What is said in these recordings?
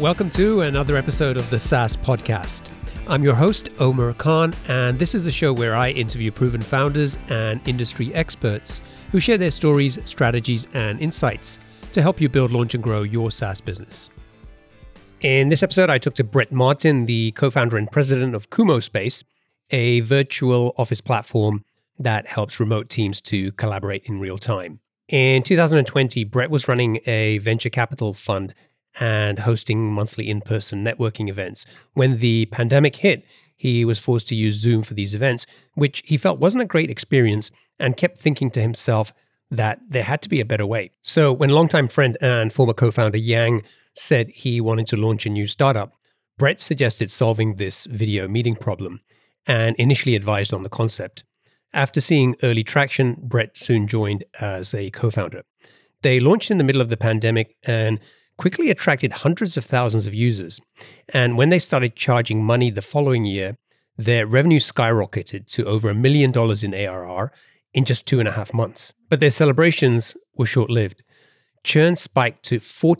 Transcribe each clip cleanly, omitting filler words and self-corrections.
Welcome to another episode of the SaaS Podcast. I'm your host, Omar Khan, and this is a show where I interview proven founders and industry experts who share their stories, strategies, and insights to help you build, launch, and grow your SaaS business. In this episode, I talked to Brett Martin, the co-founder and president of Kumo Space, a virtual office platform that helps remote teams to collaborate in real time. In 2020, Brett was running a venture capital fund and hosting monthly in-person networking events. When the pandemic hit, he was forced to use Zoom for these events, which he felt wasn't a great experience and kept thinking to himself that there had to be a better way. So when longtime friend and former co-founder Yang said he wanted to launch a new startup, Brett suggested solving this video meeting problem and initially advised on the concept. After seeing early traction, Brett soon joined as a co-founder. They launched in the middle of the pandemic and quickly attracted hundreds of thousands of users. And when they started charging money the following year, their revenue skyrocketed to over $1 million in ARR in just 2.5 months. But their celebrations were short-lived. Churn spiked to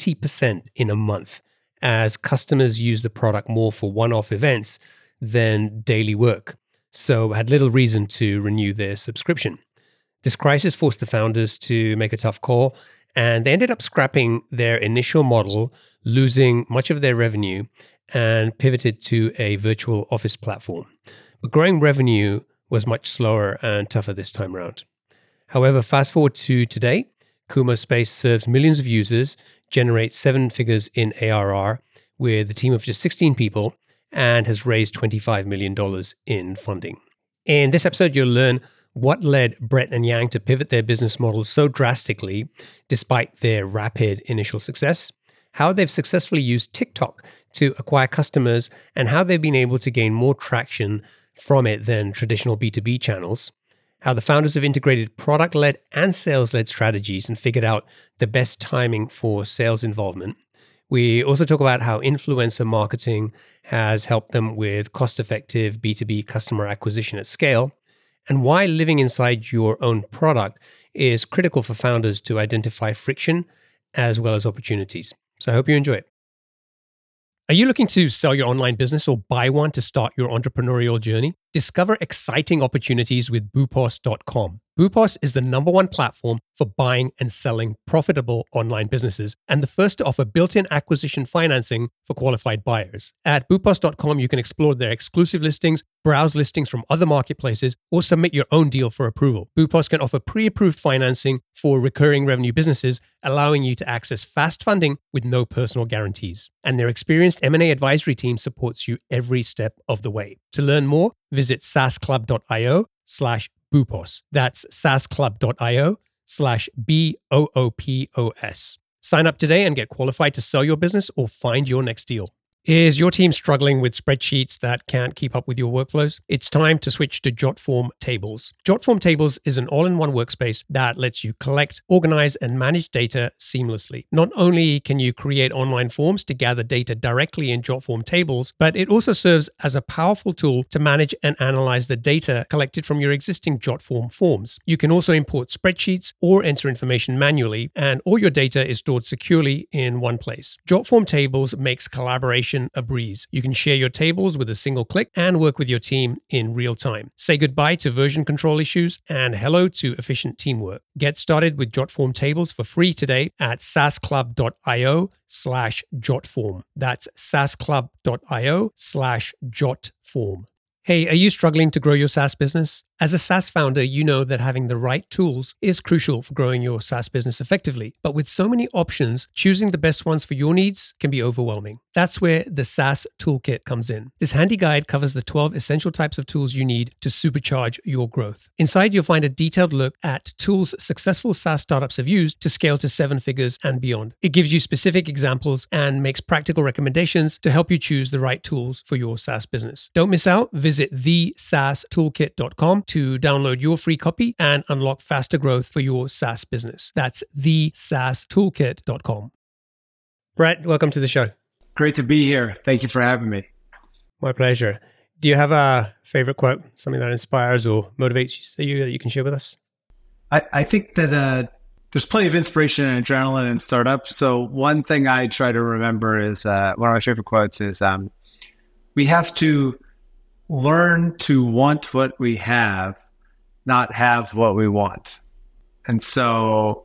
40% in a month as customers used the product more for one-off events than daily work, so had little reason to renew their subscription. This crisis forced the founders to make a tough call, and they ended up scrapping their initial model, losing much of their revenue, and pivoted to a virtual office platform. But growing revenue was much slower and tougher this time around. However, fast forward to today, Kumo Space serves millions of users, generates 7 figures in ARR with a team of just 16 people, and has raised $25 million in funding. In this episode, you'll learn what led Brett and Yang to pivot their business models so drastically despite their rapid initial success, how they've successfully used TikTok to acquire customers, and how they've been able to gain more traction from it than traditional B2B channels, how the founders have integrated product-led and sales-led strategies and figured out the best timing for sales involvement. We also talk about how influencer marketing has helped them with cost-effective B2B customer acquisition at scale, and why living inside your own product is critical for founders to identify friction as well as opportunities. So I hope you enjoy it. Are you looking to sell your online business or buy one to start your entrepreneurial journey? Discover exciting opportunities with Boopos.com. Boopos is the #1 platform for buying and selling profitable online businesses and the first to offer built-in acquisition financing for qualified buyers. At Boopos.com, you can explore their exclusive listings, browse listings from other marketplaces, or submit your own deal for approval. Boopos can offer pre-approved financing for recurring revenue businesses, allowing you to access fast funding with no personal guarantees. And their experienced M&A advisory team supports you every step of the way. To learn more, visit saasclub.io/Boopos. That's saasclub.io/BOOPOS. Sign up today and get qualified to sell your business or find your next deal. Is your team struggling with spreadsheets that can't keep up with your workflows? It's time to switch to Jotform Tables. Jotform Tables is an all-in-one workspace that lets you collect, organize, and manage data seamlessly. Not only can you create online forms to gather data directly in Jotform Tables, but it also serves as a powerful tool to manage and analyze the data collected from your existing Jotform forms. You can also import spreadsheets or enter information manually, and all your data is stored securely in one place. Jotform Tables makes collaboration a breeze. You can share your tables with a single click and work with your team in real time. Say goodbye to version control issues and hello to efficient teamwork. Get started with Jotform Tables for free today at saasclub.io/Jotform. That's saasclub.io/Jotform. Hey, are you struggling to grow your SaaS business? As a SaaS founder, you know that having the right tools is crucial for growing your SaaS business effectively. But with so many options, choosing the best ones for your needs can be overwhelming. That's where the SaaS Toolkit comes in. This handy guide covers the 12 essential types of tools you need to supercharge your growth. Inside, you'll find a detailed look at tools successful SaaS startups have used to scale to 7 figures and beyond. It gives you specific examples and makes practical recommendations to help you choose the right tools for your SaaS business. Don't miss out. Visit thesaastoolkit.com to download your free copy and unlock faster growth for your SaaS business. That's thesaastoolkit.com. Brett, welcome to the show. Great to be here. Thank you for having me. My pleasure. Do you have a favorite quote, something that inspires or motivates you that you can share with us? I think that There's plenty of inspiration and adrenaline in startups. So one thing I try to remember is one of my favorite quotes is we have to learn to want what we have, not have what we want. And so,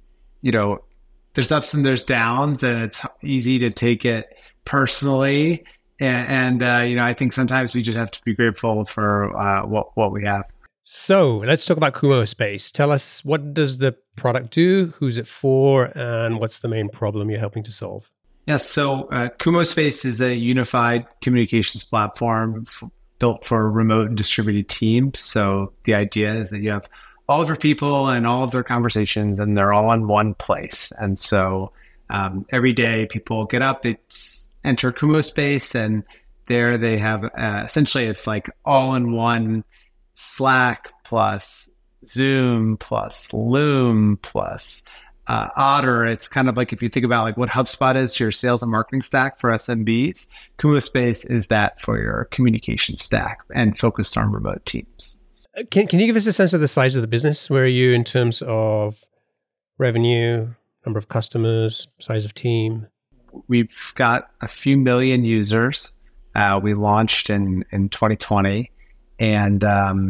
there's ups and there's downs, and it's easy to take it personally. And I think sometimes we just have to be grateful for what we have. So let's talk about Kumo Space. Tell us, what does the product do? Who's it for? And what's the main problem you're helping to solve? Yes. So Kumo Space is a unified communications platform built for remote and distributed teams. So the idea is that you have all of your people and all of their conversations, and they're all in one place. And so every day people get up, they enter Kumo Space, and there they have essentially it's like all in one Slack plus Zoom plus Loom plus Otter. It's kind of like if you think about like what HubSpot is to your sales and marketing stack for SMBs, Kumo Space is that for your communication stack and focused on remote teams. Can you give us a sense of the size of the business? Where are you in terms of revenue, number of customers, size of team? We've got a few million users. We launched in 2020. And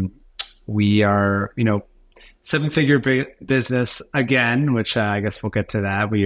we are, seven-figure business again, which I guess we'll get to that. We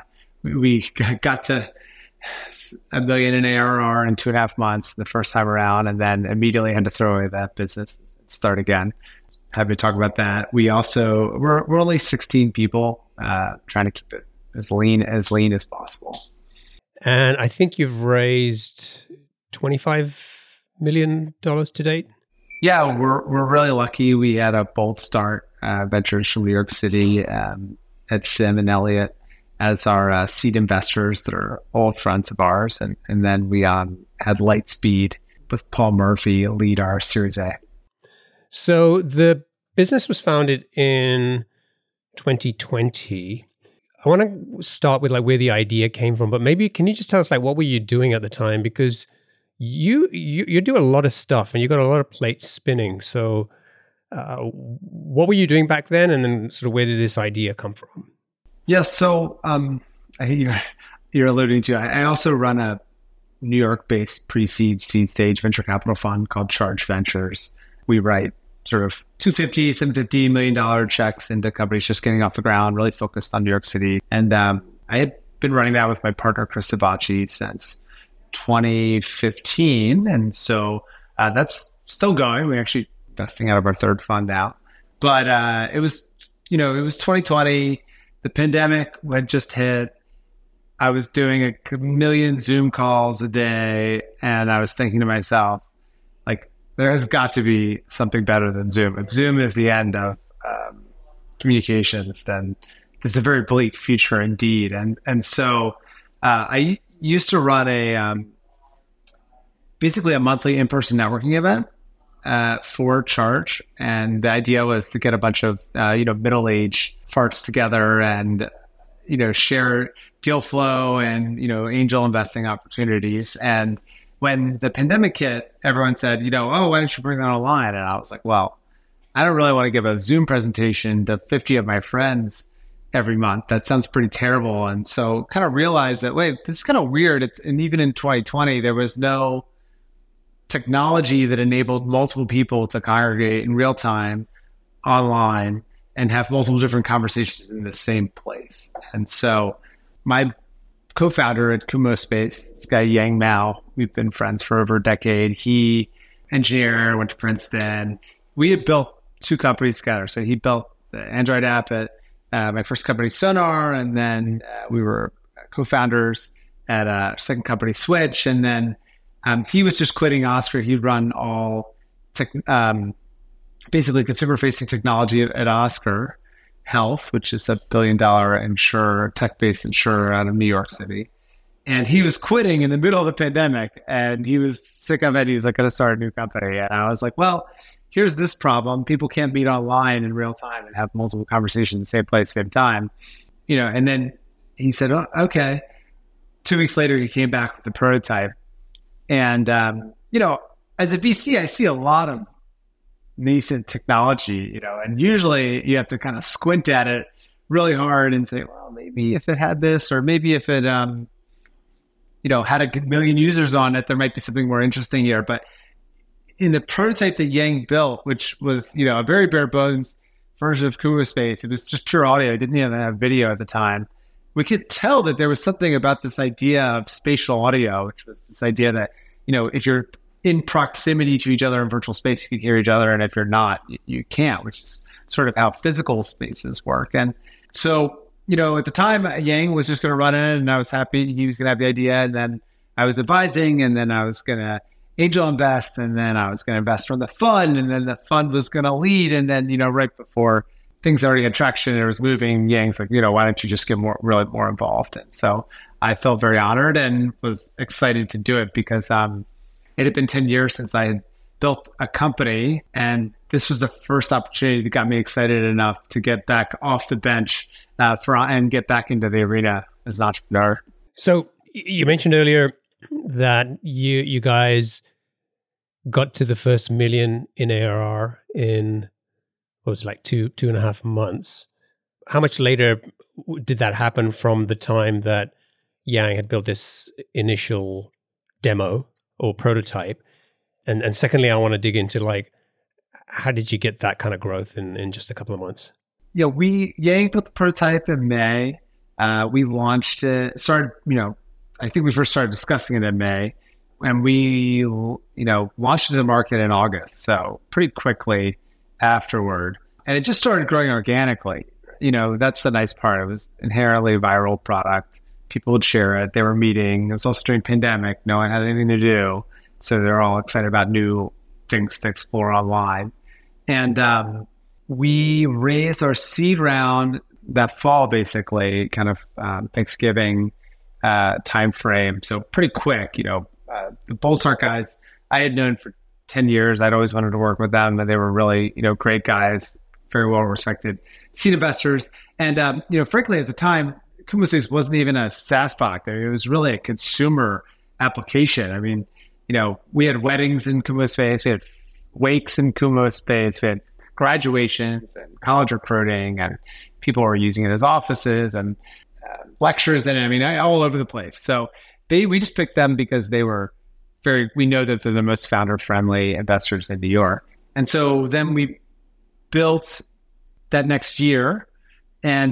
got to $1 million in ARR in 2.5 months the first time around, and then immediately had to throw away that business and start again. Happy to talk about that. We're only 16 people, trying to keep it as lean as possible. And I think you've raised $25 million to date. Yeah, we're really lucky. We had a bold start. Ventures from New York City, had Sim and Elliott as our seed investors that are old friends of ours, and then we had Lightspeed with Paul Murphy lead our Series A. So the business was founded in 2020. I want to start with like where the idea came from, but maybe can you just tell us like what were you doing at the time? Because you do a lot of stuff and you got a lot of plates spinning. So what were you doing back then? And then sort of where did this idea come from? Yeah. So I think you're alluding to, I also run a New York-based pre-seed seed stage venture capital fund called Charge Ventures. We write sort of $250, $750 million checks into companies just getting off the ground, really focused on New York City. And I had been running that with my partner, Chris Sabachi, since 2015. And so that's still going. We're actually investing out of our third fund now. But it was 2020. The pandemic had just hit. I was doing a million Zoom calls a day. And I was thinking to myself, like, there has got to be something better than Zoom. If Zoom is the end of communications, then it's a very bleak future indeed. And so I used to run basically a monthly in-person networking event for Charge. And the idea was to get a bunch of, middle-aged farts together and, share deal flow and, angel investing opportunities. And when the pandemic hit, everyone said, why don't you bring that online? And I was like, well, I don't really want to give a Zoom presentation to 50 of my friends every month. That sounds pretty terrible. And so kind of realized that, wait, this is kind of weird. And even in 2020, there was no technology that enabled multiple people to congregate in real time online and have multiple different conversations in the same place. And so my co-founder at Kumo Space, this guy Yang Mao, we've been friends for over a decade. He engineer, went to Princeton. We had built two companies together. So he built the Android app at my first company, Sonar, and then we were co-founders at a second company, Switch. And then he was just quitting Oscar. He'd run all basically consumer-facing technology at Oscar Health, which is $1 billion insurer, tech-based insurer out of New York City. And he was quitting in the middle of the pandemic, and he was sick of it. He was like, going to start a new company. And I was like, well, here's this problem. People can't meet online in real time and have multiple conversations in the same place, same time. And then he said, oh, okay. 2 weeks later, he came back with the prototype. And, as a VC, I see a lot of nascent technology, and usually you have to kind of squint at it really hard and say, well, maybe if it had this, or maybe if it, had a million users on it, there might be something more interesting here. But in the prototype that Yang built, which was, a very bare bones version of Kumo Space, it was just pure audio. It didn't even have video at the time. We could tell that there was something about this idea of spatial audio, which was this idea that, if you're in proximity to each other in virtual space, you can hear each other. And if you're not, you can't, which is sort of how physical spaces work. And so, at the time, Yang was just going to run it, and I was happy he was going to have the idea. And then I was advising, and then I was going to angel invest, and then I was going to invest from the fund, and then the fund was going to lead. And then, right before things already had traction and it was moving, Yang's like, why don't you just get more involved? And so I felt very honored and was excited to do it because it had been 10 years since I had built a company. And this was the first opportunity that got me excited enough to get back off the bench and get back into the arena as an entrepreneur. So you mentioned earlier that you guys got to the first million in ARR in, what was it, like 2.5 months. How much later did that happen from the time that Yang had built this initial demo or prototype? And secondly, I want to dig into how did you get that kind of growth in just a couple of months? Yeah, Yang built the prototype in May. We launched it, I think we first started discussing it in May, and we, launched it to the market in August. So pretty quickly afterward. And it just started growing organically. That's the nice part. It was inherently a viral product. People would share it. They were meeting. It was also during pandemic. No one had anything to do. So they're all excited about new things to explore online. And we raised our seed round that fall, basically, kind of Thanksgiving time frame. So pretty quick, the Bullsart guys I had known for 10 years. I'd always wanted to work with them, and they were really, great guys, very well respected seed investors. And, frankly, at the time, Kumo Space wasn't even a SaaS product. It was really a consumer application. I mean, we had weddings in Kumo Space, we had wakes in Kumo Space, we had graduations and college recruiting, and people were using it as offices and lectures, and all over the place. So we just picked them because they were we know that they're the most founder-friendly investors in New York. And so then we built that next year, and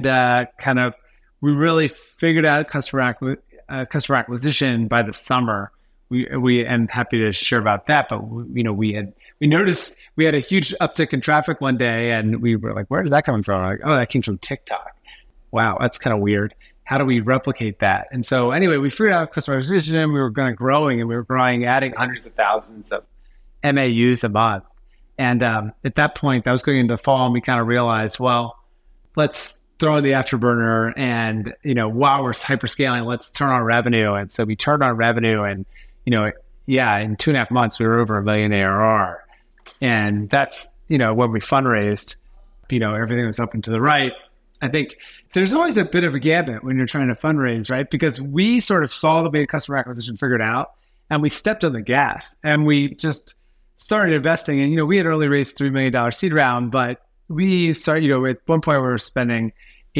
we really figured out customer acquisition by the summer. We and happy to share about that, but we noticed we had a huge uptick in traffic one day, and we were like, where is that coming from? We're like, oh, that came from TikTok. Wow, that's kind of weird. How do we replicate that? And so anyway, we figured out customer acquisition. We were growing, adding hundreds of thousands of MAUs a month. And at that point, that was going into the fall, and we kind of realized, well, let's throw in the afterburner, and while we're hyperscaling, let's turn on revenue. And so we turned on revenue, and in 2.5 months, we were over $1 million ARR. And that's when we fundraised, everything was up and to the right. I think there's always a bit of a gambit when you're trying to fundraise, right? Because we sort of saw the way customer acquisition figured out, and we stepped on the gas, and we just started investing. And, we had early raised $3 million seed round, but we started, at one point we were spending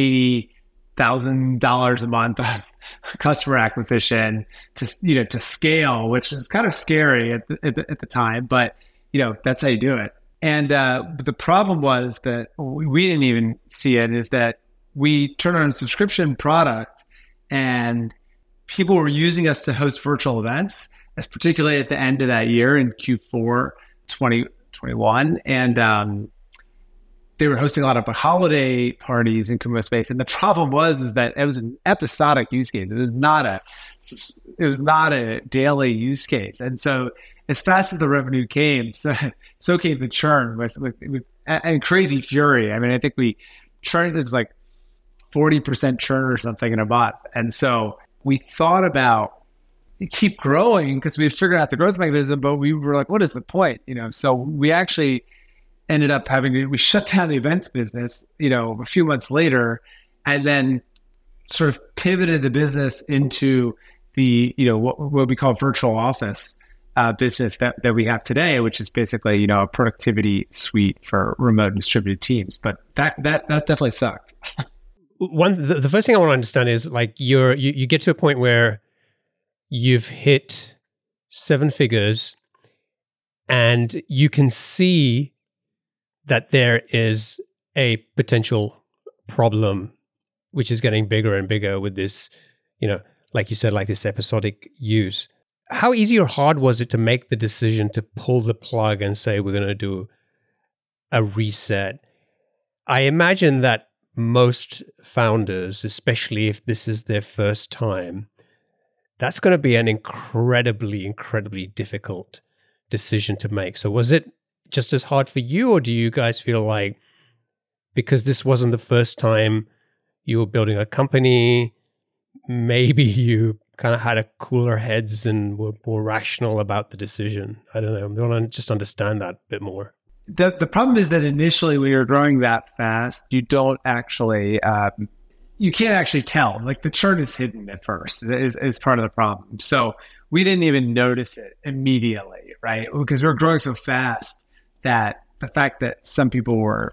$80,000 a month on customer acquisition to scale, which is kind of scary at the time, but, that's how you do it. And the problem was that we didn't even see it, is that we turned on a subscription product, and people were using us to host virtual events, as particularly at the end of that year in Q4 2021. And they were hosting a lot of holiday parties in Kumo Space. And the problem was that it was an episodic use case. It was not a daily use case. And so as fast as the revenue came, so came the churn with and crazy fury. I think we churned, it was like 40% churn or something in a month. And so we thought about keep growing because we had figured out the growth mechanism, but we were like, what is the point? So we actually ended up we shut down the events business, a few months later, and then sort of pivoted the business into the, what we call virtual office business that we have today, which is basically, a productivity suite for remote and distributed teams. But that definitely sucked. the first thing I want to understand is like you get to a point where you've hit 7 figures and you can see that there is a potential problem which is getting bigger and bigger with this, like you said, like this episodic use. How easy or hard was it to make the decision to pull the plug and say, we're going to do a reset? I imagine that most founders, especially if this is their first time, that's going to be an incredibly, incredibly difficult decision to make. So was it just as hard for you, or do you guys feel like because this wasn't the first time you were building a company, maybe you kind of had a cooler heads and were more rational about the decision? I don't know. I want to just understand that a bit more. The problem is that initially when you're growing that fast, you don't actually, you can't actually tell. Like the churn is hidden at first is part of the problem. So we didn't even notice it immediately, right? Because we were growing so fast that the fact that some people were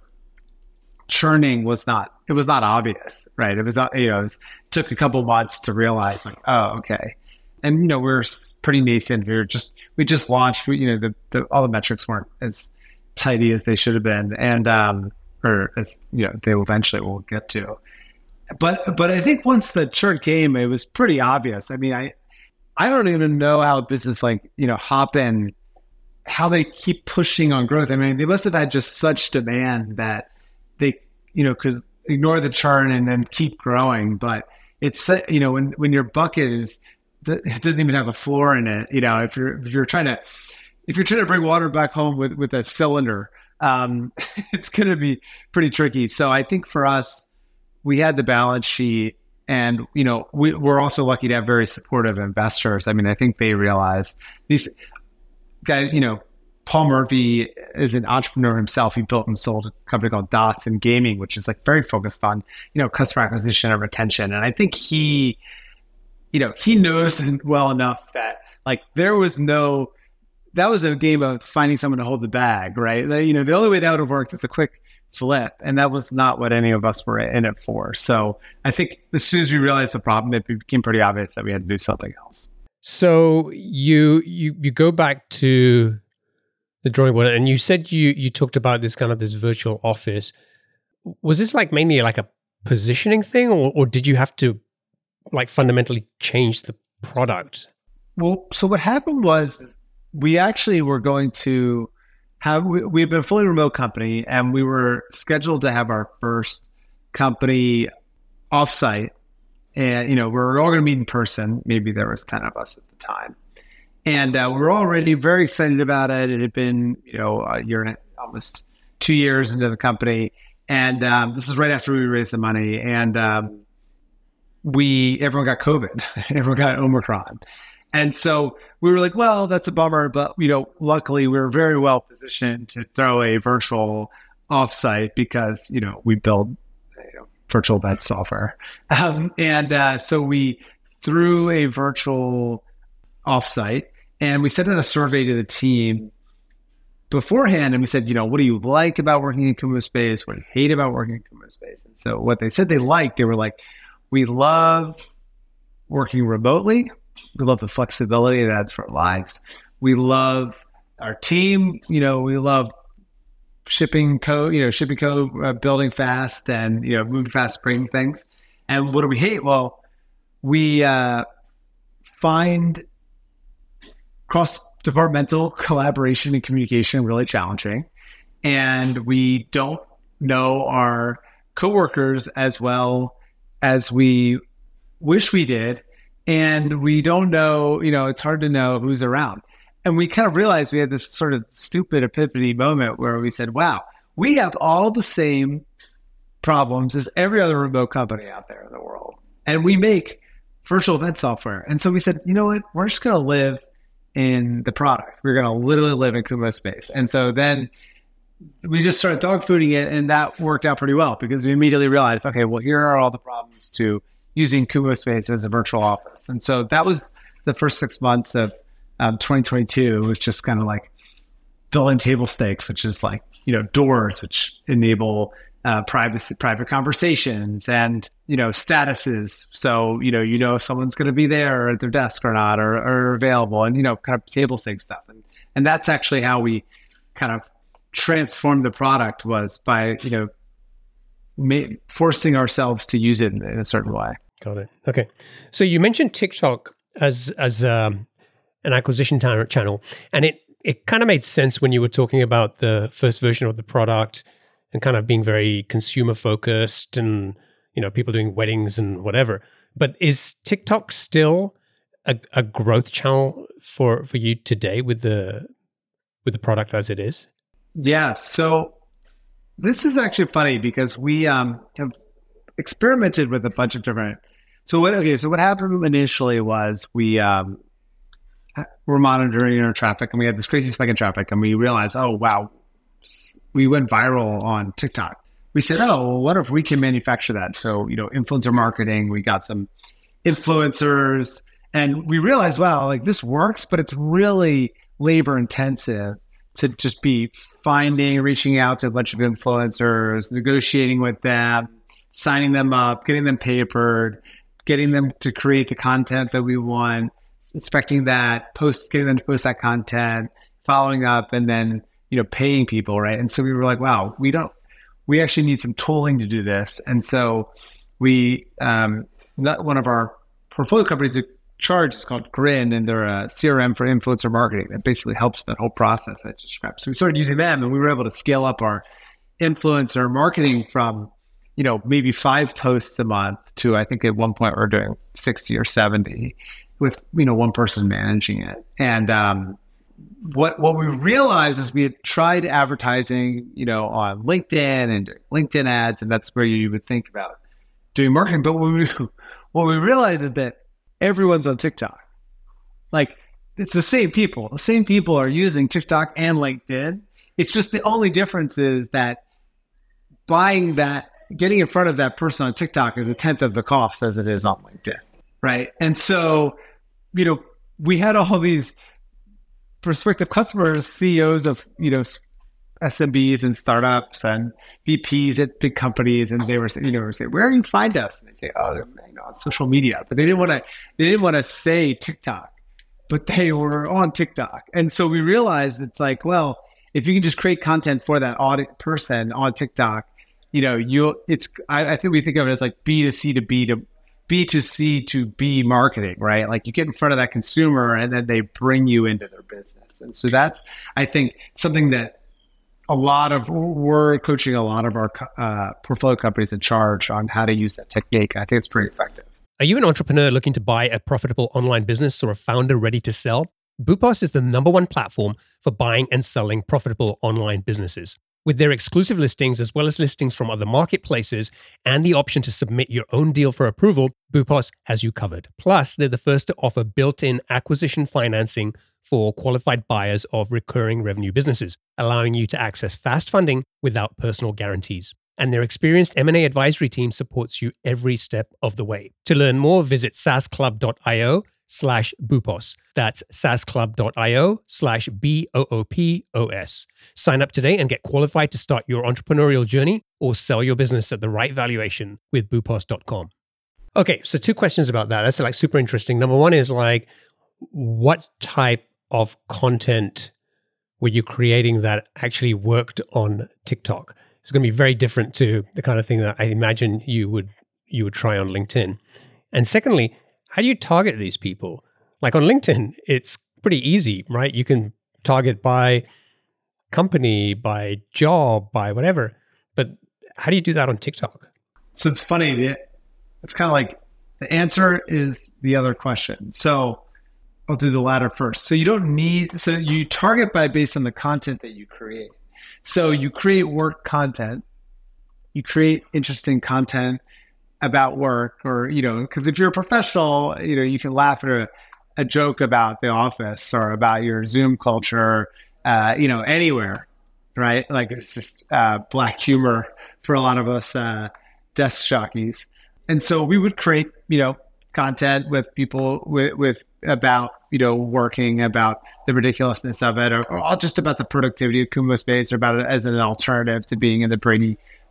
churning was not obvious, right? It was, it took a couple months to realize like, oh, okay. And, we're pretty nascent. We just launched, all the metrics weren't as tidy as they should have been. And, or as, they eventually will get to. But I think once the churn came, it was pretty obvious. I mean, I don't even know how a business like, Hopin, how they keep pushing on growth. I mean, they must have had just such demand that they, could ignore the churn and then keep growing. But it's, when your bucket is, it doesn't even have a floor in it. If you're trying to bring water back home with a cylinder, it's going to be pretty tricky. So I think for us, we had the balance sheet, and we're also lucky to have very supportive investors. I mean, I think they realize these guys. Paul Murphy is an entrepreneur himself. He built and sold a company called Dots in gaming, which is like very focused on customer acquisition and retention. And I think he knows well enough that like that was a game of finding someone to hold the bag, right? The only way that would have worked is a quick flip, and that was not what any of us were in it for. So I think as soon as we realized the problem, it became pretty obvious that we had to do something else. So you go back to the drawing board, and you said you talked about this virtual office. Was this like mainly like a positioning thing, or did you have to like fundamentally change the product? Well, so what happened was we actually were going to we've been a fully remote company, and we were scheduled to have our first company offsite. And, we were all going to meet in person. Maybe there was 10 of us at the time. And we were already very excited about it. It had been, a year and almost 2 years into the company. And this is right after we raised the money. And everyone got COVID. Everyone got Omicron. And so we were like, well, that's a bummer. But, luckily we were very well positioned to throw a virtual offsite because, we build virtual event software. So we threw a virtual offsite, and we sent out a survey to the team beforehand. And we said, what do you like about working in Kumo Space? What do you hate about working in Kumo Space? And so what they said they liked, they were like, we love working remotely. We love the flexibility it adds for our lives. We love our team. We love shipping code, building fast and, moving fast, bringing things. And what do we hate? Well, we find cross-departmental collaboration and communication really challenging. And we don't know our coworkers as well as we wish we did. And we don't know, it's hard to know who's around. And we kind of realized we had this sort of stupid epiphany moment where we said, wow, we have all the same problems as every other remote company out there in the world. And we make virtual event software. And so we said, you know what, we're just going to live in the product. We're going to literally live in Kumo Space. And so then we just started dog fooding it, and that worked out pretty well because we immediately realized, okay, well, here are all the problems to using Kumo Space as a virtual office. And so that was the first 6 months of 2022. It was just kind of like building table stakes, which is like, doors, which enable private conversations, and statuses. So if someone's going to be there at their desk or not, or available, and kind of table stakes stuff. And that's actually how we kind of transformed the product, was by forcing ourselves to use it in a certain way. Got it. Okay. So you mentioned TikTok as an acquisition channel, and it kind of made sense when you were talking about the first version of the product and kind of being very consumer focused, and people doing weddings and whatever. But is TikTok still a growth channel for you today with the product as it is? Yeah. So this is actually funny because we have experimented with a bunch of different. So what happened initially was we were monitoring our traffic, and we had this crazy spike in traffic, and we realized, oh wow, we went viral on TikTok. We said, oh, well, what if we can manufacture that? So influencer marketing. We got some influencers, and we realized, wow, like this works, but it's really labor intensive to just be reaching out to a bunch of influencers, negotiating with them, signing them up, getting them papered, getting them to create the content that we want, inspecting that, getting them to post that content, following up, and then, paying people, right? And so we were like, wow, we actually need some tooling to do this. And so one of our portfolio companies Charge is called Grin, and they're a CRM for influencer marketing that basically helps that whole process I just described. So we started using them, and we were able to scale up our influencer marketing from, maybe 5 posts a month to, I think at one point we're doing 60 or 70 with, one person managing it. And what we realized is we had tried advertising, on LinkedIn and LinkedIn ads, and that's where you would think about doing marketing. But what we realized is that everyone's on TikTok. Like, it's the same people. The same people are using TikTok and LinkedIn. It's just the only difference is that getting in front of that person on TikTok is 1/10 of the cost as it is on LinkedIn, right? And so, we had all these prospective customers, CEOs of, SMBs and startups and VPs at big companies, and they were saying, where do you find us? And they'd say, oh, on social media. But they didn't want to say TikTok, but they were on TikTok. And so we realized it's like, well, if you can just create content for that person on TikTok, I think we think of it as like B2C to B2C to B marketing, right? Like you get in front of that consumer and then they bring you into their business. And so that's, I think, something that we're coaching a lot of our portfolio companies in Charge on how to use that technique. I think it's pretty effective. Are you an entrepreneur looking to buy a profitable online business or a founder ready to sell? Boopos is the #1 platform for buying and selling profitable online businesses. With their exclusive listings, as well as listings from other marketplaces, and the option to submit your own deal for approval, Boopos has you covered. Plus, they're the first to offer built-in acquisition financing for qualified buyers of recurring revenue businesses, allowing you to access fast funding without personal guarantees. And their experienced M&A advisory team supports you every step of the way. To learn more, visit saasclub.io/Boopos. That's saasclub.io/BOOPOS. Sign up today and get qualified to start your entrepreneurial journey or sell your business at the right valuation with Boopos.com. Okay, so 2 questions about that. That's like super interesting. Number 1 is like, what type of content were you creating that actually worked on TikTok? It's going to be very different to the kind of thing that I imagine you would try on LinkedIn. And secondly, how do you target these people? Like on LinkedIn, it's pretty easy, right? You can target by company, by job, by whatever. But how do you do that on TikTok? So it's funny. It's kind of like the answer is the other question. So I'll do the latter first. So you target based on the content that you create. So you create work content, you create interesting content about work, or, because if you're a professional, you can laugh at a joke about the office or about your Zoom culture, anywhere, right? Like it's just black humor for a lot of us desk jockeys. And so we would create, content with people with about, working, about the ridiculously of it, or just about the productivity of Kumo Space, or about it as an alternative to being in the Brady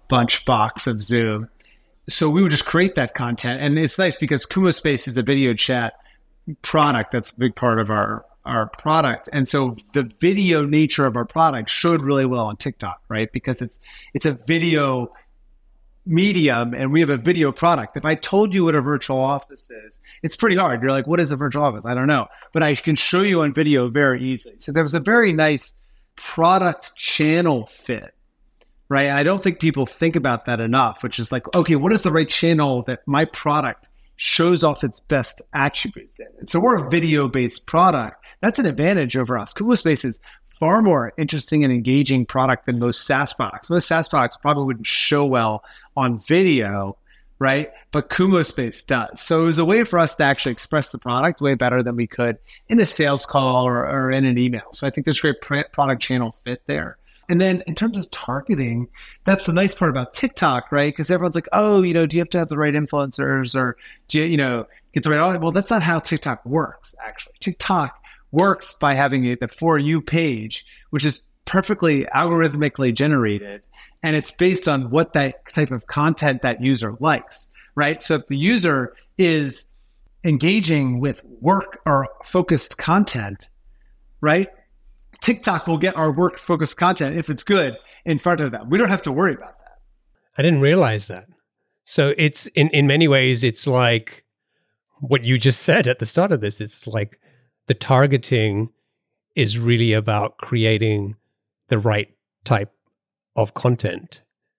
bunch box of Zoom. So we would just create that content. And it's nice because Kumo Space is a video chat product. That's a big part of our product. And so the video nature of our product showed really well on TikTok, right? Because it's a video medium and we have a video product. If I told you what a virtual office is, it's pretty hard. You're like, what is a virtual office? I don't know. But I can show you on video very easily. So there was a very nice product channel fit, right? And I don't think people think about that enough, which is like, okay, what is the right channel that my product shows off its best attributes in? And so we're a video-based product. That's an advantage over us. Kumo Space is far more interesting and engaging product than most SaaS products. Most SaaS products probably wouldn't show well on video, right? But Kumo Space does. So it was a way for us to actually express the product way better than we could in a sales call or in an email. So I think there's great product channel fit there. And then in terms of targeting, that's the nice part about TikTok, right? Because everyone's like, oh, do you have to have the right influencers or do you, get the right audience? Well, that's not how TikTok works, actually. TikTok works by having the For You page, which is perfectly algorithmically generated. And it's based on what that type of content that user likes, right? So if the user is engaging with work or focused content, right? TikTok will get our work-focused content, if it's good, in front of them. We don't have to worry about that. I didn't realize that. So it's in many ways, it's like what you just said at the start of this. It's like the targeting is really about creating the right type of content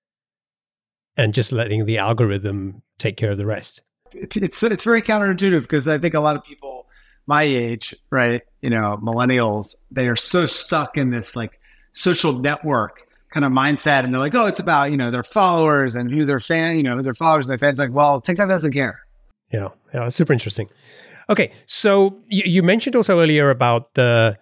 and just letting the algorithm take care of the rest. It's very counterintuitive because I think a lot of people my age, right, millennials, they are so stuck in this like social network kind of mindset. And they're like, oh, it's about, their followers and who their who their followers and their fans. Like, well, TikTok doesn't care. Yeah. It's super interesting. Okay. So you mentioned also earlier about the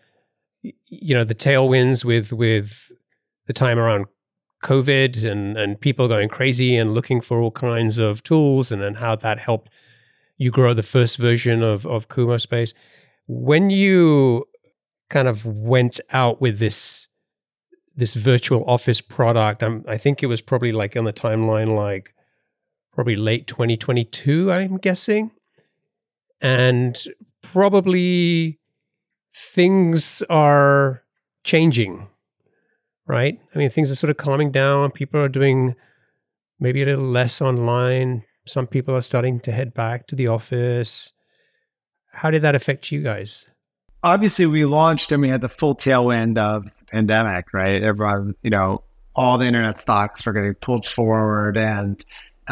tailwinds with the time around COVID and people going crazy and looking for all kinds of tools and then how that helped you grow the first version of Kumo Space. When you kind of went out with this virtual office product, I think it was probably like on the timeline, like probably late 2022, I'm guessing. And probably things are changing, right? I mean, things are sort of calming down. People are doing maybe a little less online. Some people are starting to head back to the office. How did that affect you guys? Obviously, we launched and we had the full tailwind of the pandemic, right? Everyone, all the internet stocks were getting pulled forward and,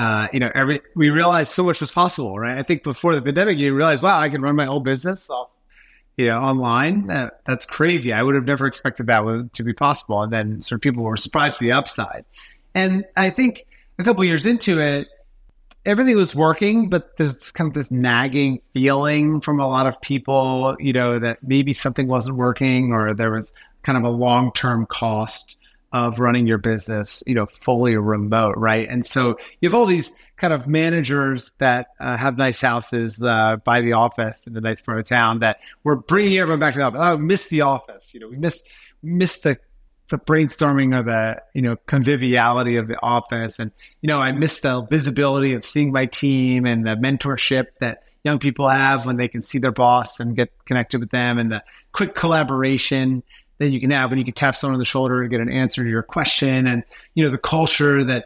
we realized so much was possible, right? I think before the pandemic, you realize, wow, I can run my whole business off, online. That's crazy. I would have never expected that to be possible. And then sort of people were surprised at the upside. And I think a couple of years into it, everything was working, but there's kind of this nagging feeling from a lot of people, that maybe something wasn't working or there was kind of a long-term cost of running your business, fully remote, right? And so you have all these kind of managers that have nice houses by the office in the nice part of town that we're bringing everyone back to the office. Oh, miss the office. We miss the brainstorming or the, conviviality of the office. And, I miss the visibility of seeing my team and the mentorship that young people have when they can see their boss and get connected with them and the quick collaboration that you can have when you can tap someone on the shoulder to get an answer to your question. And, the culture that,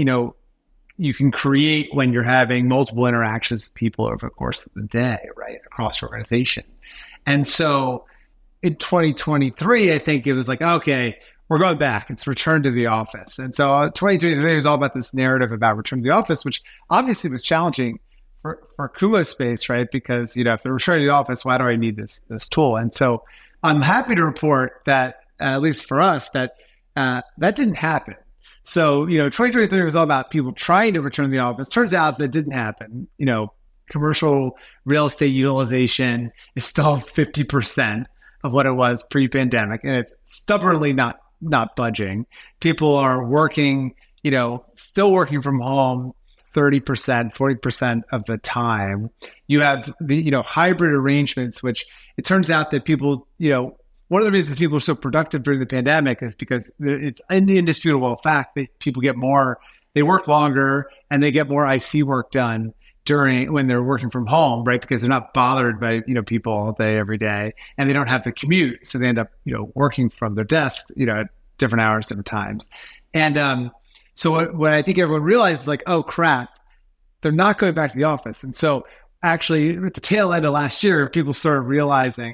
you can create when you're having multiple interactions with people over the course of the day, right, across your organization. And so in 2023, I think it was like, okay, we're going back. It's return to the office. And so 2023 was all about this narrative about return to the office, which obviously was challenging for Kumo Space, right? Because, if they're returning to the office, why do I need this tool? And so I'm happy to report that, at least for us, that didn't happen. So, 2023 was all about people trying to return to the office. Turns out that didn't happen. Commercial real estate utilization is still 50% of what it was pre-pandemic, and it's stubbornly not budging. People are working, still working from home 30%, 40% of the time. You have the, hybrid arrangements, which it turns out that people, one of the reasons people are so productive during the pandemic is because it's an indisputable fact that people they work longer and they get more IC work done when they're working from home, right? Because they're not bothered by, people all day, every day, and they don't have the commute. So they end up, working from their desk, at different hours, different times. And so what I think everyone realized, like, oh crap, they're not going back to the office. And so actually at the tail end of last year, people started realizing,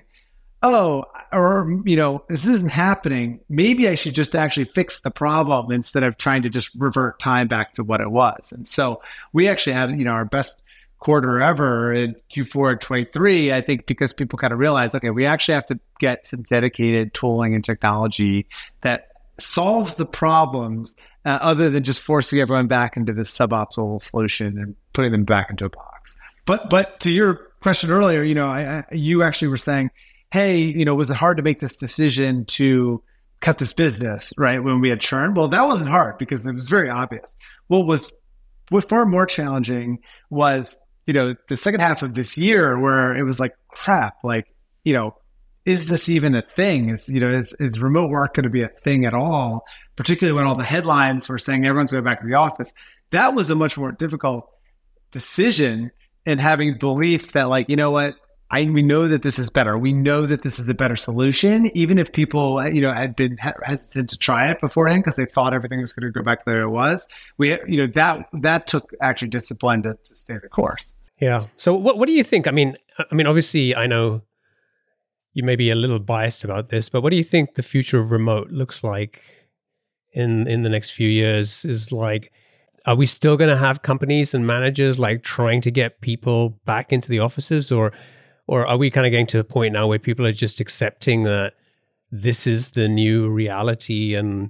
this isn't happening. Maybe I should just actually fix the problem instead of trying to just revert time back to what it was. And so we actually had, our best quarter ever in Q4 23, I think, because people kind of realized, okay, we actually have to get some dedicated tooling and technology that solves the problems other than just forcing everyone back into this suboptimal solution and putting them back into a box. But to your question earlier, you actually were saying, hey, was it hard to make this decision to cut this business, right, when we had churn? Well, that wasn't hard because it was very obvious. What far more challenging was, the second half of this year where it was like, crap, like, is this even a thing? Is remote work going to be a thing at all? Particularly when all the headlines were saying everyone's going back to the office. That was a much more difficult decision, and having belief that, like, you know what, we know that this is better. We know that this is a better solution, even if people, had been hesitant to try it beforehand because they thought everything was going to go back to where it was. That took actually discipline to stay the course. Yeah. So what do you think? I mean, obviously, I know you may be a little biased about this, but what do you think the future of remote looks like in the next few years? Is like, are we still going to have companies and managers like trying to get people back into the offices, or are we kind of getting to a point now where people are just accepting that this is the new reality, and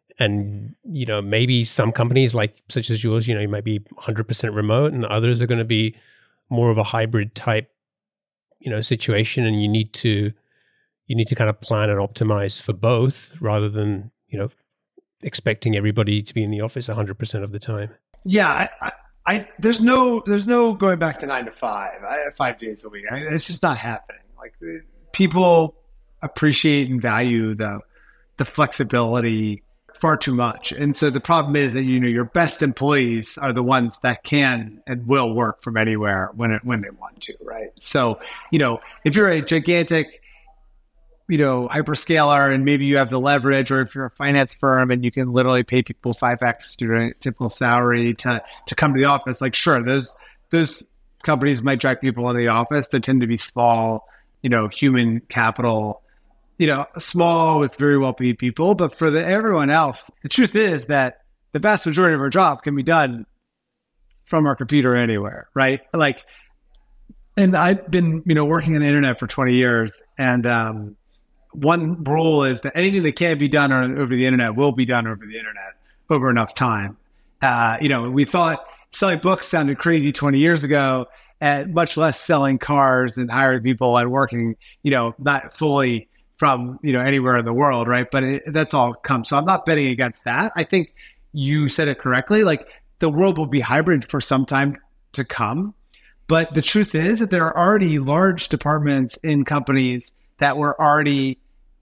maybe some companies like such as yours, you might be 100% remote, and others are going to be more of a hybrid type, situation, and you need to kind of plan and optimize for both rather than, expecting everybody to be in the office 100% of the time. Yeah, there's no going back to 9 to 5, 5 days a week. It's just not happening. Like, people appreciate and value the flexibility far too much. And so the problem is that, your best employees are the ones that can and will work from anywhere when they want to, right? So, if you're a gigantic, hyperscaler, and maybe you have the leverage, or if you're a finance firm and you can literally pay people 5x to typical salary to come to the office, like, sure, those companies might drag people in the office. They tend to be small, human capital, small with very well-paid people. But for everyone else, the truth is that the vast majority of our job can be done from our computer anywhere, right? Like, and I've been, working on the internet for 20 years, and one rule is that anything that can be done over the internet will be done over the internet over enough time. We thought selling books sounded crazy 20 years ago, and much less selling cars and hiring people and working, not fully from, anywhere in the world, right? But that's all come. So I'm not betting against that. I think you said it correctly. Like, the world will be hybrid for some time to come. But the truth is that there are already large departments in companies that were already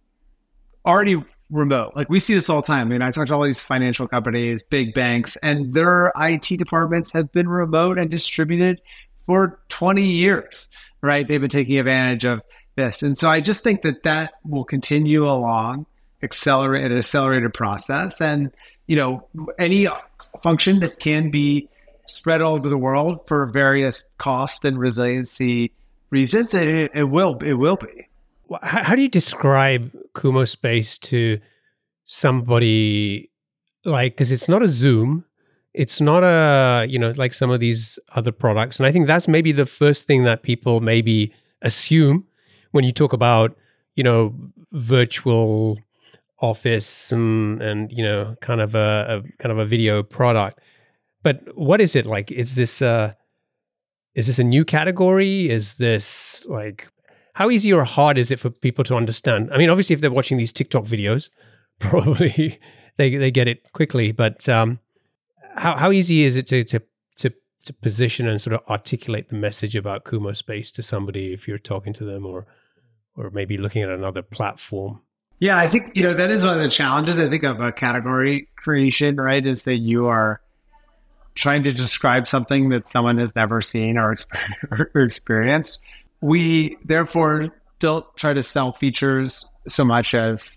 remote. Like, we see this all the time. I mean, I talk to all these financial companies, big banks, and their IT departments have been remote and distributed for 20 years, right? They've been taking advantage of this. And so I just think that will continue along, accelerated process. And, any function that can be spread all over the world for various cost and resiliency reasons, it will be. How do you describe Kumo Space to somebody, like, because it's not a Zoom, it's not like some of these other products. And I think that's maybe the first thing that people maybe assume when you talk about, virtual office and kind of a video product. But what is it like? Is this a new category? Is this like, how easy or hard is it for people to understand? I mean, obviously, if they're watching these TikTok videos, probably they get it quickly. But how easy is it to position and sort of articulate the message about Kumo Space to somebody if you're talking to them or or maybe looking at another platform? Yeah, I think, that is one of the challenges, I think, of a category creation, right? Is that you are trying to describe something that someone has never seen or experienced. We therefore don't try to sell features so much as,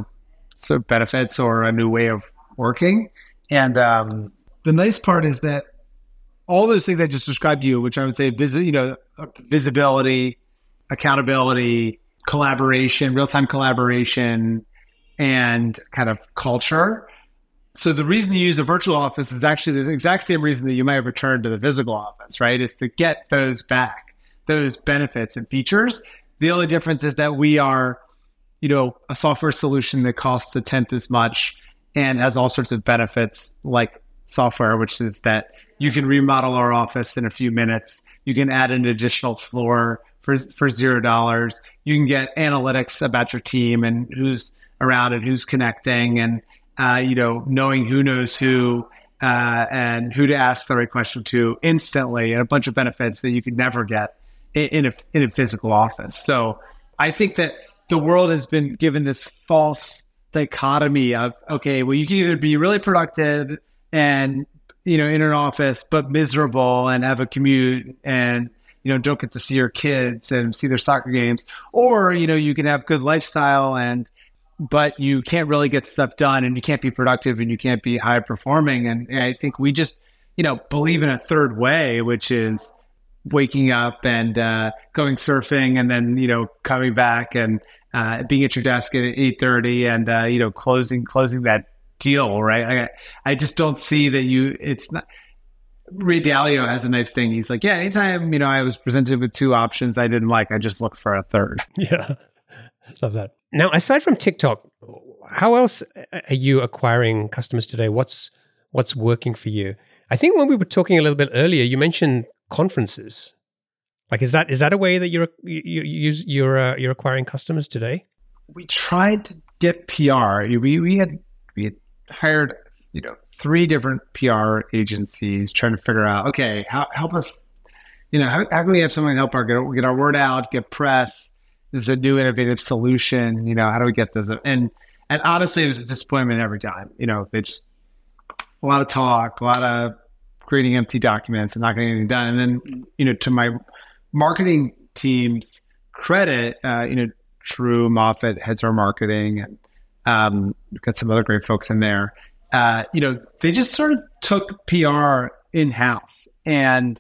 so benefits or a new way of working. And the nice part is that all those things I just described to you, which I would say, visibility, accountability, collaboration, real-time collaboration, and kind of culture. So the reason you use a virtual office is actually the exact same reason that you might have returned to the physical office, right? Is to get those back, those benefits and features. The only difference is that we are, a software solution that costs a tenth as much and has all sorts of benefits like software, which is that you can remodel our office in a few minutes. You can add an additional floor for $0. You can get analytics about your team and who's around and who's connecting, and knowing who knows who and who to ask the right question to instantly, and a bunch of benefits that you could never get in a physical office. So I think that the world has been given this false dichotomy of, okay, well, you can either be really productive and, in an office, but miserable and have a commute and, don't get to see your kids and see their soccer games, or, you can have good lifestyle but you can't really get stuff done, and you can't be productive, and you can't be high performing. And I think we just, believe in a third way, which is waking up and going surfing, and then, coming back and being at your desk at 8:30 and, closing that deal, right? I just don't see that it's not. Ray Dalio has a nice thing. He's like, yeah, anytime, I was presented with two options I didn't like, I just looked for a third. Yeah. Love that. Now, aside from TikTok, how else are you acquiring customers today? What's working for you? I think when we were talking a little bit earlier, you mentioned conferences. Like, is that a way that you're acquiring customers today? We tried to get PR. We had hired 3 different PR agencies trying to figure out, okay, help us. How can we have someone help get our word out, get press? This is a new innovative solution. How do we get this? And honestly, it was a disappointment every time. They just a lot of talk, a lot of creating empty documents and not getting anything done. And then, to my marketing team's credit, Drew Moffett heads our marketing, and we've got some other great folks in there. They just sort of took PR in-house, and,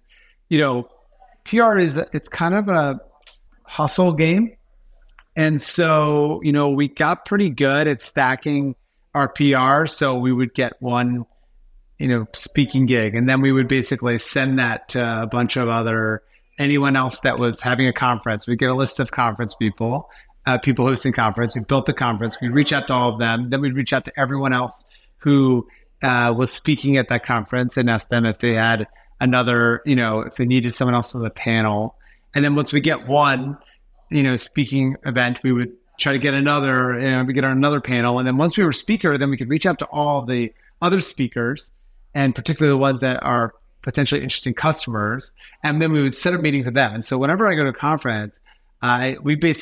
PR it's kind of a hustle game. And so, we got pretty good at stacking our PR. So we would get one, speaking gig, and then we would basically send that to a bunch of anyone else that was having a conference. We'd get a list of conference people hosting conference. We built the conference. We'd reach out to all of them. Then we'd reach out to everyone else who was speaking at that conference and ask them if they had another, if they needed someone else on the panel. And then once we get one, speaking event, we would try to get another, we get on another panel. And then once we were a speaker, then we could reach out to all the other speakers, and particularly the ones that are potentially interesting customers. And then we would set up meetings with them. And so whenever I go to a conference, my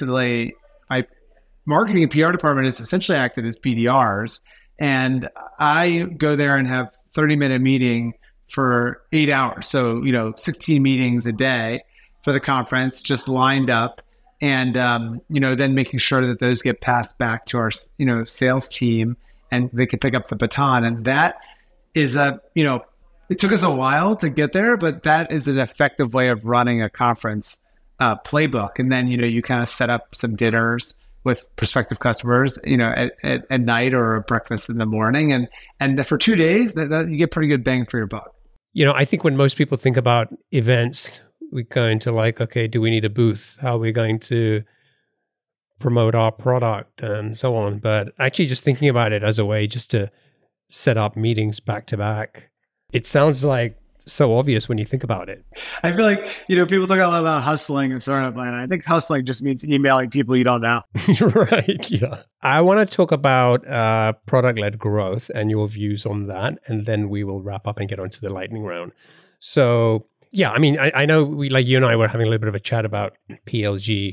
marketing and PR department is essentially acted as BDRs. And I go there and have 30-minute meeting for 8 hours. So, 16 meetings a day for the conference, just lined up. And, then making sure that those get passed back to our, sales team, and they can pick up the baton. And that is it took us a while to get there, but that is an effective way of running a conference playbook. And then, you kind of set up some dinners with prospective customers, at night or a breakfast in the morning. And for 2 days, that you get pretty good bang for your buck. I think when most people think about events, we go into okay, do we need a booth? How are we going to promote our product and so on? But actually just thinking about it as a way just to set up meetings back to back, it sounds like so obvious when you think about it. I feel like, people talk a lot about hustling and startup land. I think hustling just means emailing people you don't know. Right, yeah. I want to talk about product-led growth and your views on that, and then we will wrap up and get onto the lightning round. So, yeah, I mean, I know you and I were having a little bit of a chat about PLG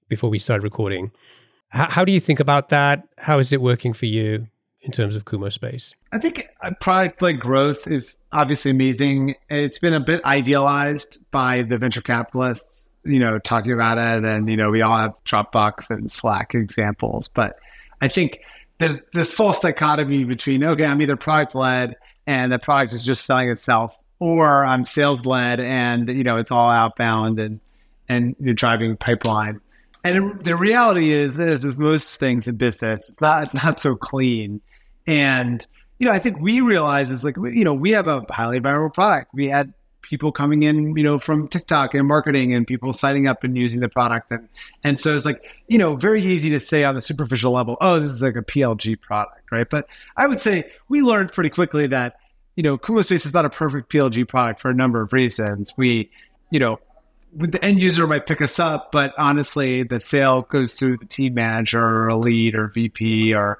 before we started recording. How do you think about that? How is it working for you in terms of Kumo Space? I think a product like growth is obviously amazing. It's been a bit idealized by the venture capitalists, talking about it. And, we all have Dropbox and Slack examples. But I think there's this false dichotomy between, okay, I'm either product led and the product is just selling itself, or I'm sales led and, it's all outbound and you're driving pipeline. And the reality is, as with most things in business, it's not so clean. And, I think we realize is we have a highly viral product. We had people coming in, from TikTok and marketing and people signing up and using the product. And so it's very easy to say on the superficial level, oh, this is like a PLG product, right? But I would say we learned pretty quickly that, Kumo Space is not a perfect PLG product for a number of reasons. We, the end user might pick us up, but honestly, the sale goes through the team manager or a lead or VP or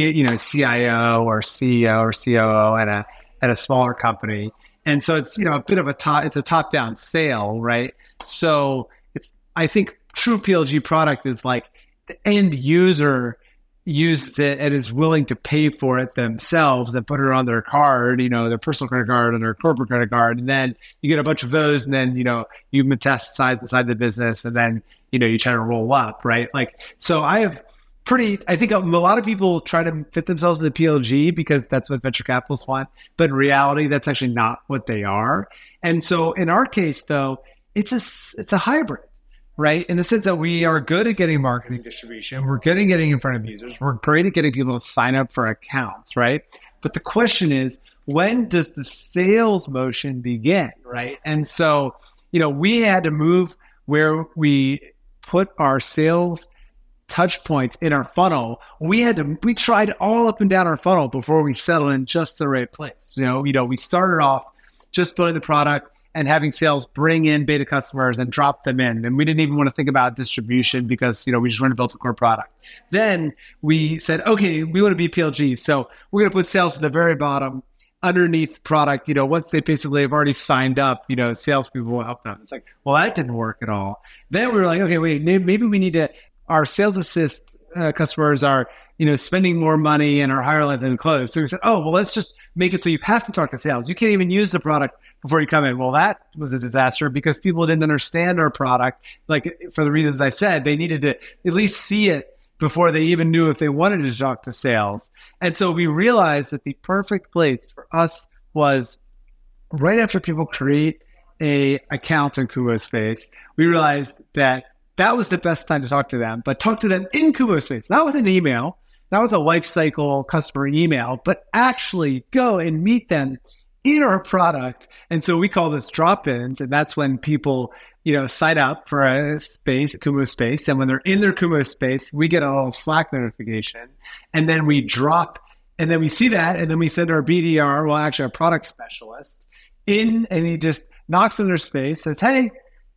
CIO or CEO or COO at a smaller company. And so it's, a bit of it's a top-down sale, right? So I think true PLG product is like the end user uses it and is willing to pay for it themselves and put it on their card, their personal credit card and their corporate credit card. And then you get a bunch of those and then, you metastasize inside the business and then, you try to roll up, right? So I think a lot of people try to fit themselves in the PLG because that's what venture capitalists want. But in reality, that's actually not what they are. And so in our case, though, it's a hybrid, right? In the sense that we are good at getting marketing distribution. We're good at getting in front of users. We're great at getting people to sign up for accounts, right? But the question is, when does the sales motion begin, right? And so, we had to move where we put our sales touch points in our funnel. We tried all up and down our funnel before we settled in just the right place. We started off just building the product and having sales bring in beta customers and drop them in. And we didn't even want to think about distribution because, we just wanted to build a core product. Then we said, okay, we want to be PLG. So we're going to put sales at the very bottom underneath product. Once they basically have already signed up, salespeople will help them. It's like, well, that didn't work at all. Then we were like, okay, wait, maybe we need to, our sales assist customers are, spending more money and are higher likely to close. So we said, oh, well, let's just make it so you have to talk to sales. You can't even use the product before you come in. Well, that was a disaster because people didn't understand our product. For the reasons I said, they needed to at least see it before they even knew if they wanted to talk to sales. And so we realized that the perfect place for us was right after people create a account in Kumo Space. We realized that was the best time to talk to them, but talk to them in Kumo Space, not with an email, not with a lifecycle customer email, but actually go and meet them in our product. And so we call this drop-ins. And that's when people, sign up for a space, Kumo Space. And when they're in their Kumo Space, we get a little Slack notification. And then we drop, and then we see that. And then we send our BDR, well, actually our product specialist in, and he just knocks on their space, says, hey,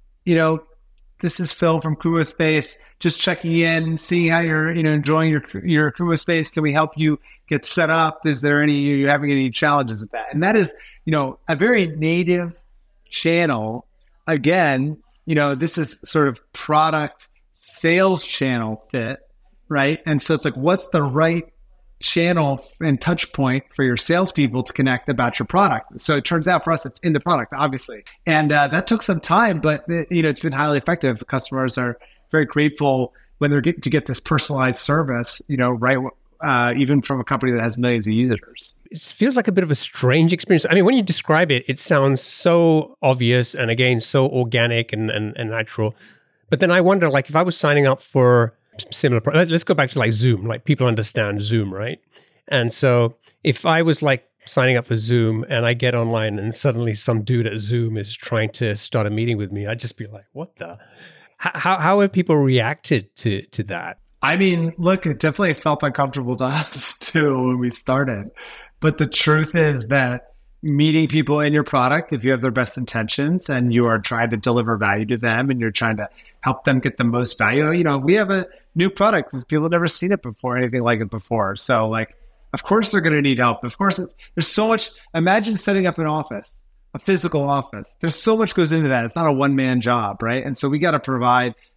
this is Phil from Kumo Space, just checking in, seeing how you're, enjoying your Kumo Space. Can we help you get set up? Are you having any challenges with that? And that is, a very native channel. Again, this is sort of product sales channel fit, right? And so it's like, what's the right channel and touch point for your salespeople to connect about your product? So it turns out for us, it's in the product, obviously. And that took some time, but it's been highly effective. Customers are very grateful when they're getting to get this personalized service, right? Even from a company that has millions of users. It feels like a bit of a strange experience. I mean, when you describe it, it sounds so obvious and again, so organic and natural. But then I wonder, if I was signing up for similar, let's go back to Zoom, people understand Zoom, right? And so if I was signing up for Zoom and I get online and suddenly some dude at Zoom is trying to start a meeting with me, I'd just be like, what the? How have people reacted to that? I mean, look, it definitely felt uncomfortable to us too when we started. But the truth is that meeting people in your product, if you have their best intentions and you are trying to deliver value to them and you're trying to help them get the most value, we have a new product because people have never seen it before, anything like it before. So of course they're going to need help. Of course, there's so much. Imagine setting up an office, a physical office. There's so much goes into that. It's not a one-man job, right? And so we got to provide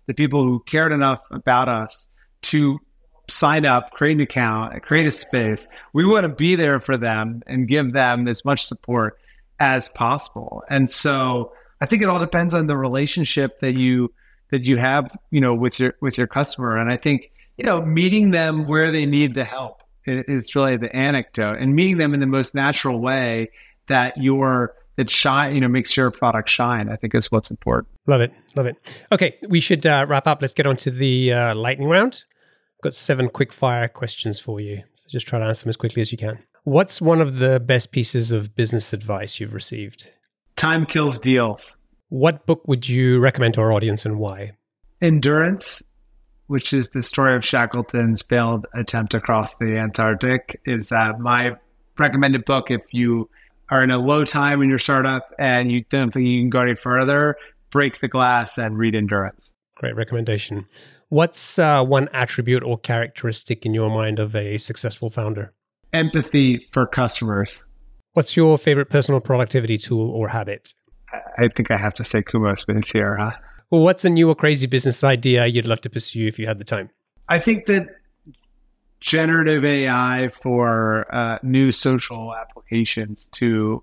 the people who cared enough about us to sign up, create an account, create a space. We want to be there for them and give them as much support as possible. And so I think it all depends on the relationship that you have, with your customer. And I think, meeting them where they need the help is really the anecdote, and meeting them in the most natural way that makes your product shine, I think is what's important. Love it. Okay, we should wrap up. Let's get on to the lightning round. I've got 7 quick fire questions for you. So just try to answer them as quickly as you can. What's one of the best pieces of business advice you've received? Time kills deals. What book would you recommend to our audience and why? Endurance, which is the story of Shackleton's failed attempt to cross the Antarctic, is my recommended book. If you are in a low time in your startup and you don't think you can go any further, break the glass and read Endurance. Great recommendation. What's one attribute or characteristic in your mind of a successful founder? Empathy for customers. What's your favorite personal productivity tool or habit? I think I have to say Kumo Space here, huh? Well, what's a new or crazy business idea you'd love to pursue if you had the time? I think that generative AI for new social applications to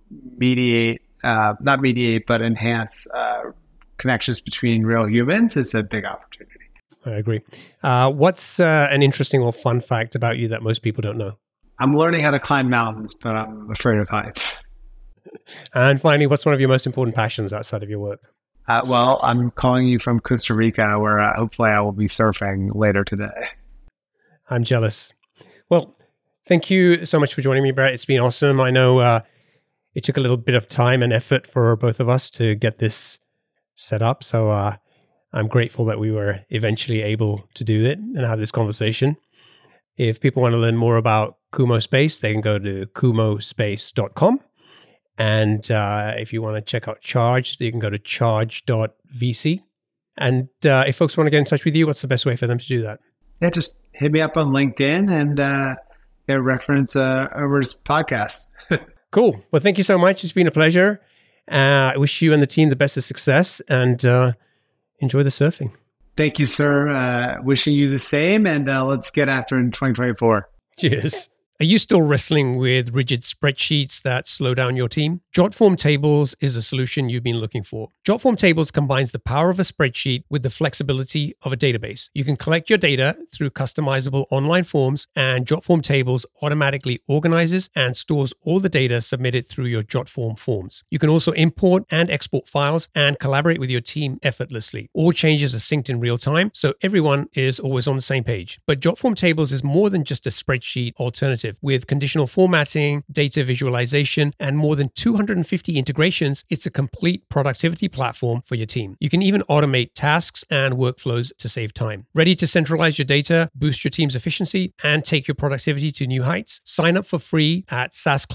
not enhance connections between real humans is a big opportunity. I agree. What's an interesting or fun fact about you that most people don't know? I'm learning how to climb mountains, but I'm afraid of heights. And finally, what's one of your most important passions outside of your work? Well, I'm calling you from Costa Rica, where hopefully I will be surfing later today. I'm jealous. Well, thank you so much for joining me, Brett. It's been awesome. I know it took a little bit of time and effort for both of us to get this set up. So I'm grateful that we were eventually able to do it and have this conversation. If people want to learn more about Kumo Space, they can go to kumospace.com. And if you want to check out Charge, you can go to charge.vc. And if folks want to get in touch with you, what's the best way for them to do that? Yeah, just hit me up on LinkedIn and reference Omer's podcast. Cool. Well, thank you so much. It's been a pleasure. I wish you and the team the best of success and enjoy the surfing. Thank you, sir. Wishing you the same. And let's get after in 2024. Cheers. Are you still wrestling with rigid spreadsheets that slow down your team? Jotform Tables is a solution you've been looking for. Jotform Tables combines the power of a spreadsheet with the flexibility of a database. You can collect your data through customizable online forms, and Jotform Tables automatically organizes and stores all the data submitted through your Jotform forms. You can also import and export files and collaborate with your team effortlessly. All changes are synced in real time, so everyone is always on the same page. But Jotform Tables is more than just a spreadsheet alternative. With conditional formatting, data visualization, and more than 250 integrations, it's a complete productivity platform for your team. You can even automate tasks and workflows to save time. Ready to centralize your data, boost your team's efficiency, and take your productivity to new heights? Sign up for free at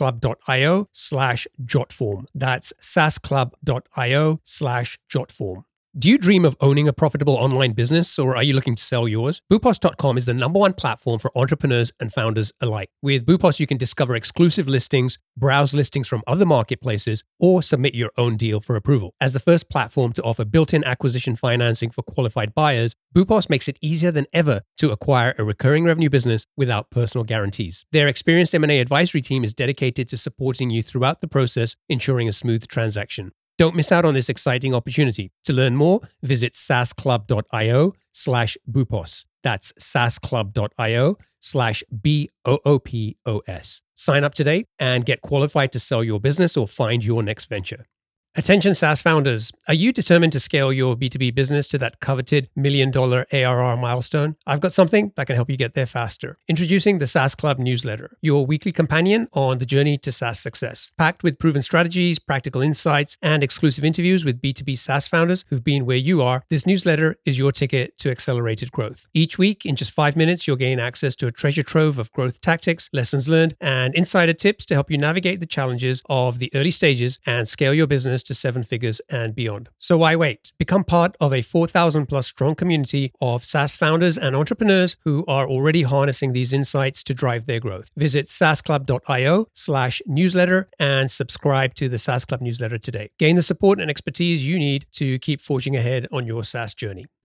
saasclub.io/jotform. That's saasclub.io/jotform. Do you dream of owning a profitable online business, or are you looking to sell yours? Boopos.com is the #1 platform for entrepreneurs and founders alike. With Boopos, you can discover exclusive listings, browse listings from other marketplaces, or submit your own deal for approval. As the first platform to offer built-in acquisition financing for qualified buyers, Boopos makes it easier than ever to acquire a recurring revenue business without personal guarantees. Their experienced M&A advisory team is dedicated to supporting you throughout the process, ensuring a smooth transaction. Don't miss out on this exciting opportunity. To learn more, visit saasclub.io/boopos. That's saasclub.io/BOOPOS. Sign up today and get qualified to sell your business or find your next venture. Attention SaaS founders, are you determined to scale your B2B business to that coveted $1 million ARR milestone? I've got something that can help you get there faster. Introducing the SaaS Club newsletter, your weekly companion on the journey to SaaS success. Packed with proven strategies, practical insights, and exclusive interviews with B2B SaaS founders who've been where you are, this newsletter is your ticket to accelerated growth. Each week, in just 5 minutes, you'll gain access to a treasure trove of growth tactics, lessons learned, and insider tips to help you navigate the challenges of the early stages and scale your business to 7 figures and beyond. So why wait? Become part of a 4,000 plus strong community of SaaS founders and entrepreneurs who are already harnessing these insights to drive their growth. Visit saasclub.io/newsletter and subscribe to the SaaS Club newsletter today. Gain the support and expertise you need to keep forging ahead on your SaaS journey.